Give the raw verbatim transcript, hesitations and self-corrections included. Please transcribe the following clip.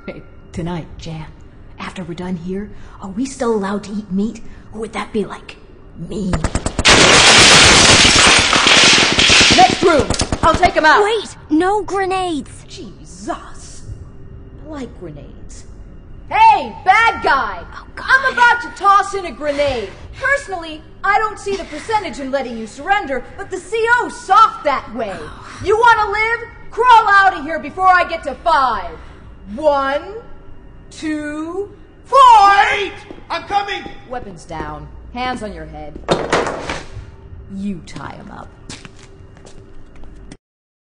Hey, tonight, Jan, after we're done here, are we still allowed to eat meat? Or would that be, like, mean? Next room! I'll take him out! Wait! No grenades! Jesus. I like grenades. Hey, bad guy! Oh, God. I'm about to toss in a grenade. Personally, I don't see the percentage in letting you surrender, but the C O's soft that way. You want to live? Crawl out of here before I get to five. One, two, four! Wait! I'm coming! Weapons down. Hands on your head. You tie him up.